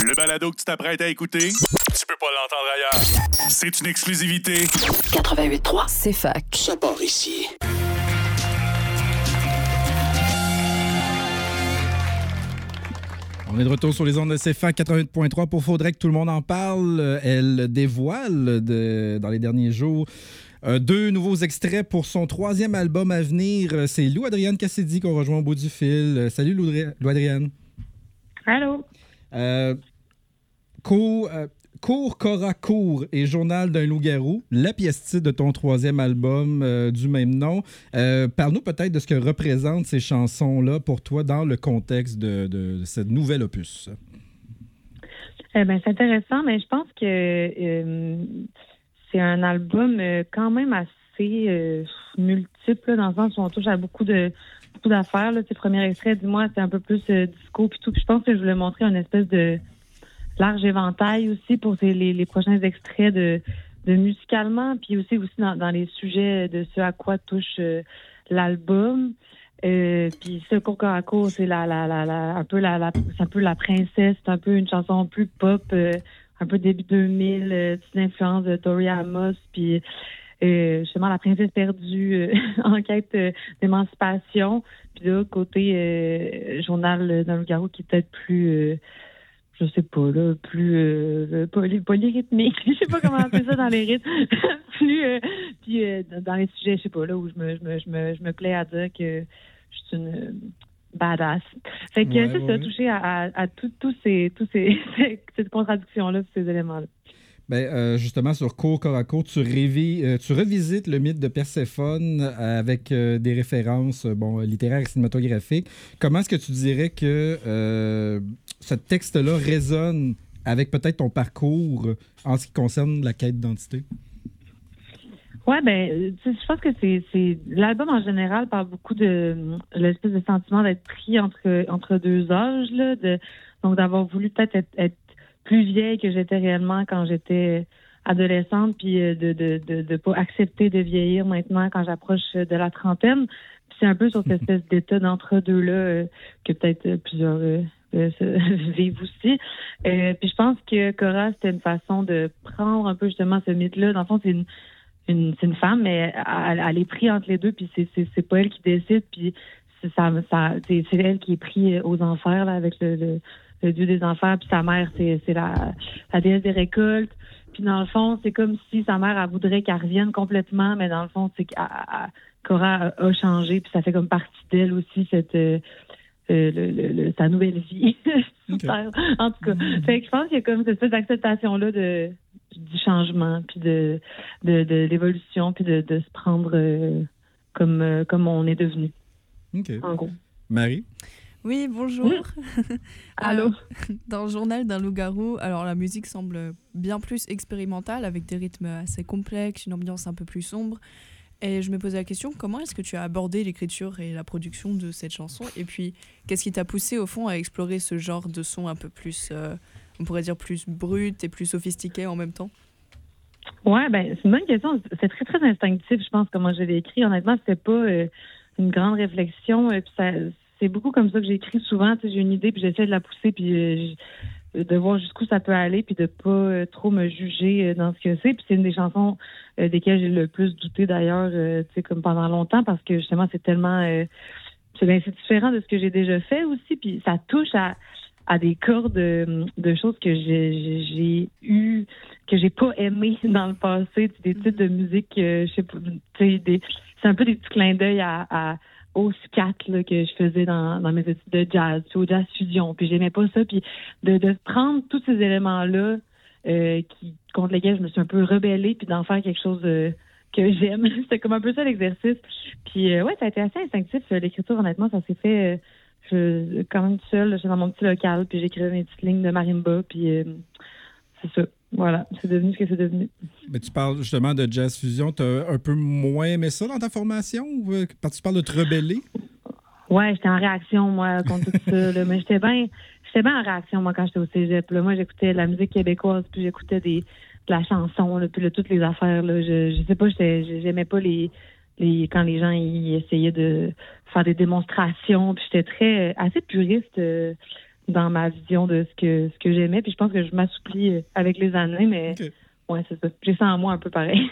Le balado que tu t'apprêtes à écouter, tu peux pas l'entendre ailleurs. C'est une exclusivité. 88.3, c'est fac. Ça part ici. On est de retour sur les ondes de CFAC 88.3 pour Faudrait que tout le monde en parle. Elle dévoile dans les derniers jours 2 nouveaux extraits pour son 3e album à venir. C'est Lou Adrienne Cassidy qu'on rejoint au bout du fil. Salut Lou Adrienne. Allô? Cours, Cora, cours et Journal d'un loup-garou, la pièce titre de ton 3e album du même nom. Parle-nous peut-être de ce que représentent ces chansons-là pour toi dans le contexte de cette nouvelle opus. C'est intéressant, mais je pense que c'est un album quand même assez multiple, là, dans le sens où on touche à beaucoup d'affaires. Là. Tes premiers extraits, dis-moi, c'est un peu plus disco puis tout. Puis je pense que je voulais montrer une espèce de large éventail aussi pour les prochains extraits de musicalement, puis aussi dans les sujets de ce à quoi touche l'album. Puis ce cours à cours, c'est un peu la princesse, c'est un peu une chanson plus pop, un peu début 2000, petite influence de Tori Amos, puis justement la princesse perdue en quête d'émancipation. Puis là, côté journal d'un loup-garou qui est peut-être plus je sais pas, là, plus polyrythmique. Je sais pas comment appeler ça dans les rythmes. Puis dans les sujets, je sais pas, là, où je me plais à dire que je suis une badass. Fait que ça, touché à toutes ces contradictions-là, ces éléments-là. Justement, sur Cours, Corps à Cours, tu revisites le mythe de Perséphone avec des références littéraires et cinématographiques. Comment est-ce que tu dirais que ce texte-là résonne avec peut-être ton parcours en ce qui concerne la quête d'identité? Ouais, je pense que c'est l'album en général parle beaucoup de l'espèce de sentiment d'être pris entre deux âges, là, donc d'avoir voulu peut-être être plus vieille que j'étais réellement quand j'étais adolescente, puis de pas accepter de vieillir maintenant quand j'approche de la trentaine. Puis c'est un peu sur cette espèce d'état d'entre-deux-là que peut-être plusieurs vivent aussi. Puis je pense que Cora, c'était une façon de prendre un peu justement ce mythe-là. Dans le fond, c'est une femme, mais elle est prise entre les deux, puis c'est pas elle qui décide, puis c'est elle qui est prise aux enfers là, avec le dieu des enfers, puis sa mère, c'est la déesse des récoltes. Puis dans le fond, c'est comme si sa mère, elle voudrait qu'elle revienne complètement, mais dans le fond, c'est Cora a changé, puis ça fait comme partie d'elle aussi, sa nouvelle vie. Super. En tout cas, fait que je pense qu'il y a comme cette espèce d'acceptation-là du changement, puis de l'évolution, puis de se prendre comme on est devenu. Okay. En gros. Marie? Oui, bonjour. Allô? Dans le journal d'un loup-garou, alors la musique semble bien plus expérimentale, avec des rythmes assez complexes, une ambiance un peu plus sombre. Et je me posais la question, comment est-ce que tu as abordé l'écriture et la production de cette chanson? Et puis, qu'est-ce qui t'a poussé, au fond, à explorer ce genre de son un peu plus, on pourrait dire, plus brut et plus sophistiqué en même temps? Ouais, c'est une bonne question. C'est très, très instinctif, je pense, comment je l'ai écrit. Honnêtement, c'était pas une grande réflexion. Puis c'est beaucoup comme ça que j'écris souvent. J'ai une idée, puis j'essaie de la pousser, puis de voir jusqu'où ça peut aller, puis de pas trop me juger dans ce que c'est. Puis c'est une des chansons desquelles j'ai le plus douté d'ailleurs, comme pendant longtemps, parce que justement, c'est tellement... c'est différent de ce que j'ai déjà fait aussi, puis ça touche à des cordes de choses que j'ai eu, que j'ai pas aimé dans le passé, des types de musique, je sais pas, c'est un peu des petits clins d'œil au scat là, que je faisais dans mes études de jazz, puis au jazz fusion, puis j'aimais pas ça, puis de prendre tous ces éléments-là contre lesquels je me suis un peu rebellée, puis d'en faire quelque chose que j'aime. C'était comme un peu ça l'exercice. Puis ça a été assez instinctif, l'écriture, honnêtement, ça s'est fait quand même tout seul, j'étais dans mon petit local, puis j'écrivais mes petites lignes de marimba, puis c'est ça. Voilà, c'est devenu ce que c'est devenu. Mais tu parles justement de jazz fusion. Tu as un peu moins aimé ça dans ta formation? Ou tu parles de te rebeller? Ouais, j'étais en réaction, moi, contre tout ça. Là. Mais j'étais bien en réaction, moi, quand j'étais au cégep. Là. Moi, j'écoutais de la musique québécoise, puis j'écoutais de la chanson, là, puis là, toutes les affaires. Là. Je sais pas, j'aimais pas quand les gens ils essayaient de faire des démonstrations. Puis j'étais assez puriste dans ma vision de ce que j'aimais. Puis je pense que je m'assouplis avec les années, mais ouais, c'est ça. J'ai ça en moi un peu pareil.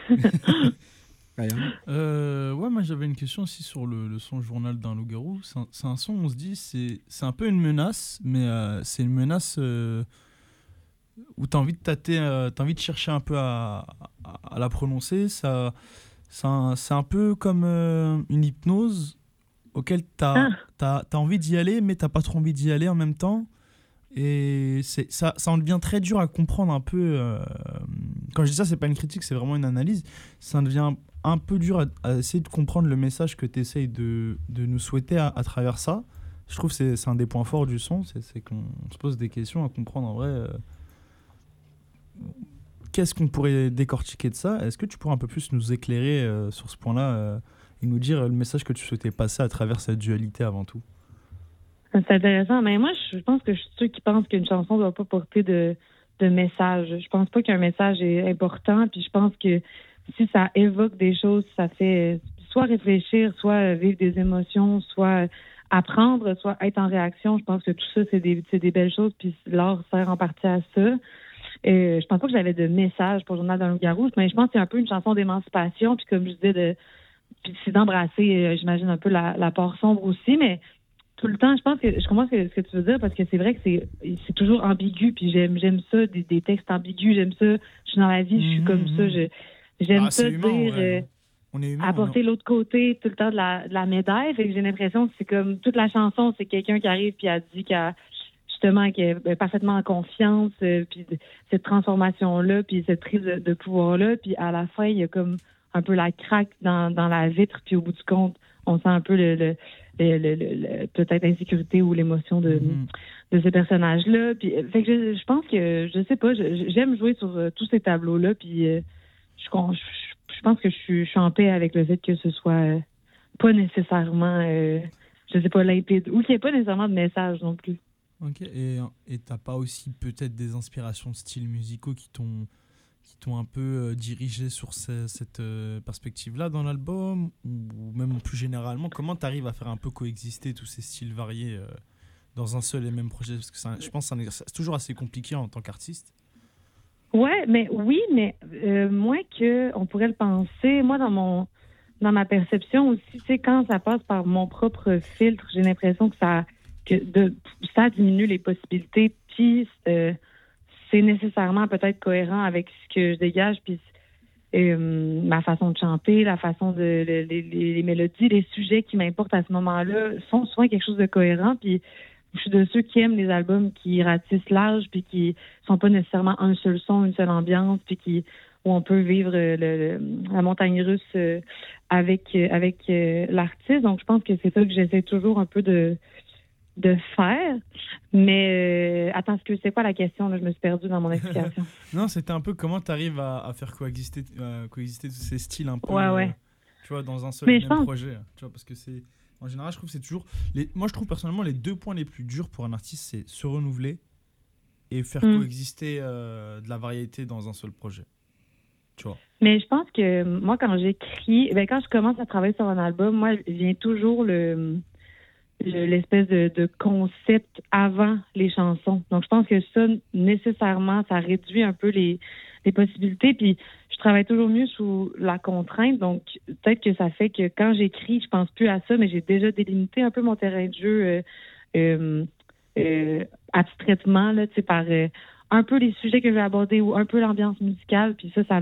Ouais, moi j'avais une question aussi sur le son Journal d'un loup-garou. C'est un son, on se dit, c'est un peu une menace, mais c'est une menace où tu as envie de tâter, t'as envie de chercher un peu à la prononcer. C'est un peu comme une hypnose auquel t'as envie d'y aller, mais t'as pas trop envie d'y aller en même temps. Et ça en devient très dur à comprendre un peu. Quand je dis ça, c'est pas une critique, c'est vraiment une analyse. Ça devient un peu dur à essayer de comprendre le message que tu essayes de nous souhaiter à travers ça. Je trouve que c'est un des points forts du son, c'est qu'on se pose des questions à comprendre en vrai. Qu'est-ce qu'on pourrait décortiquer de ça ? Est-ce que tu pourrais un peu plus nous éclairer sur ce point-là et nous dire le message que tu souhaitais passer à travers cette dualité avant tout ? C'est intéressant. Mais moi, je pense que je suis ceux qui pensent qu'une chanson ne doit pas porter de message. Je pense pas qu'un message est important. Puis je pense que si ça évoque des choses, ça fait soit réfléchir, soit vivre des émotions, soit apprendre, soit être en réaction. Je pense que tout ça, c'est des belles choses. Puis l'art sert en partie à ça. Je pense pas que j'avais de message pour le Journal d'un loup-garou, mais je pense que c'est un peu une chanson d'émancipation. Puis comme je disais, puis c'est d'embrasser, j'imagine, un peu la part sombre aussi, mais tout le temps, je pense que je comprends ce que tu veux dire, parce que c'est vrai que c'est toujours ambigu, puis j'aime ça, des textes ambigus, j'aime ça. Je suis dans la vie, je suis comme ça, j'aime ça humain, dire, on est humain, apporter l'autre côté tout le temps de la médaille. Fait que j'ai l'impression que c'est comme toute la chanson, c'est quelqu'un qui arrive puis a dit justement qu'elle est parfaitement en confiance, puis cette transformation-là, puis cette prise de pouvoir-là, puis à la fin, il y a comme un peu la craque dans la vitre, puis au bout du compte, on sent un peu peut-être l'insécurité ou l'émotion de ces personnages-là. Puis, fait que je pense que, je sais pas, j'aime jouer sur tous ces tableaux-là, puis je pense que je suis en paix avec le fait que ce soit pas nécessairement, je sais pas, limpide, ou qu'il n'y ait pas nécessairement de message non plus. Ok, et t'as pas aussi peut-être des inspirations de styles musicaux qui t'ont un peu dirigé sur cette perspective-là dans l'album, ou même plus généralement, comment t'arrives à faire un peu coexister tous ces styles variés dans un seul et même projet ? Parce que je pense que c'est toujours assez compliqué en tant qu'artiste. Ouais, mais moins qu'on pourrait le penser. Moi, dans ma perception aussi, tu sais, quand ça passe par mon propre filtre, j'ai l'impression que ça diminue les possibilités, puis c'est nécessairement peut-être cohérent avec ce que je dégage, puis ma façon de chanter, la façon les mélodies, les sujets qui m'importent à ce moment-là sont souvent quelque chose de cohérent, puis je suis de ceux qui aiment les albums qui ratissent large, puis qui sont pas nécessairement un seul son, une seule ambiance, puis où on peut vivre la montagne russe avec l'artiste. Donc, je pense que c'est ça que j'essaie toujours un peu de faire. Mais attends, c'est quoi la question? Là, je me suis perdue dans mon explication. Non, c'était un peu comment tu arrives à faire coexister tous ces styles un peu, tu vois, dans un seul et même projet. Tu vois, parce que en général, je trouve que c'est toujours... Moi, je trouve personnellement, les deux points les plus durs pour un artiste, c'est se renouveler et faire coexister de la variété dans un seul projet. Tu vois. Mais je pense que moi, quand j'écris, quand je commence à travailler sur un album, moi, vient toujours l'espèce de concept avant les chansons. Donc, je pense que ça, nécessairement, ça réduit un peu les possibilités. Puis, je travaille toujours mieux sous la contrainte. Donc, peut-être que ça fait que quand j'écris, je pense plus à ça, mais j'ai déjà délimité un peu mon terrain de jeu abstraitement, là, tu sais, par un peu les sujets que je vais aborder ou un peu l'ambiance musicale. Puis ça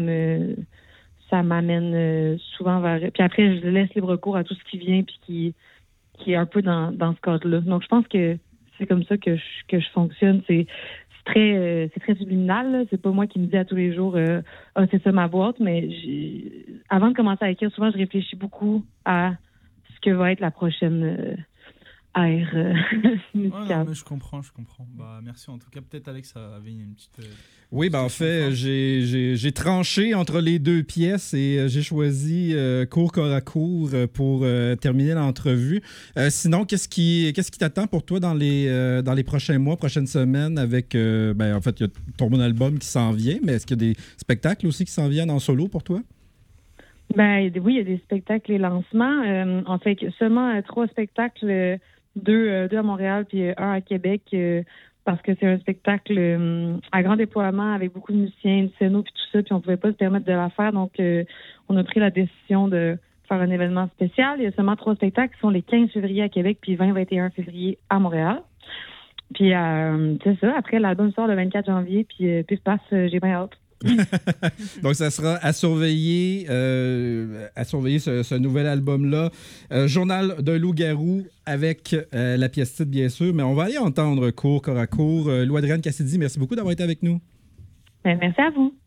m'amène souvent vers... Puis après, je laisse libre cours à tout ce qui vient puis qui est un peu dans ce cadre-là. Donc, je pense que c'est comme ça que je fonctionne. C'est très subliminal, là. C'est pas moi qui me dis à tous les jours c'est ça ma boîte, mais avant de commencer à écrire, souvent je réfléchis beaucoup à ce que va être la prochaine ère musicale. Mais je comprends. Bah, merci en tout cas. Peut-être Alex avait une petite... Oui, en fait, j'ai tranché entre les deux pièces et j'ai choisi court corps à court pour terminer l'entrevue. Sinon, qu'est-ce qui t'attend pour toi dans les prochains mois, prochaines semaines avec... en fait, il y a ton bon album qui s'en vient, mais est-ce qu'il y a des spectacles aussi qui s'en viennent en solo pour toi? Oui, il y a des spectacles et lancements. On fait seulement 3 spectacles deux à Montréal puis un à Québec parce que c'est un spectacle à grand déploiement avec beaucoup de musiciens, de scénos puis tout ça, puis on pouvait pas se permettre de la faire. Donc, on a pris la décision de faire un événement spécial. Il y a seulement 3 spectacles qui sont les 15 février à Québec puis 20-21 février à Montréal. Puis, c'est ça. Après, l'album sort le 24 janvier puis se passe, j'ai bien hâte. Donc, ça sera à surveiller ce nouvel album-là. Journal d'un loup-garou avec la pièce titre, bien sûr. Mais on va aller entendre corps à corps. Lou Adrienne Cassidy, merci beaucoup d'avoir été avec nous. Merci à vous.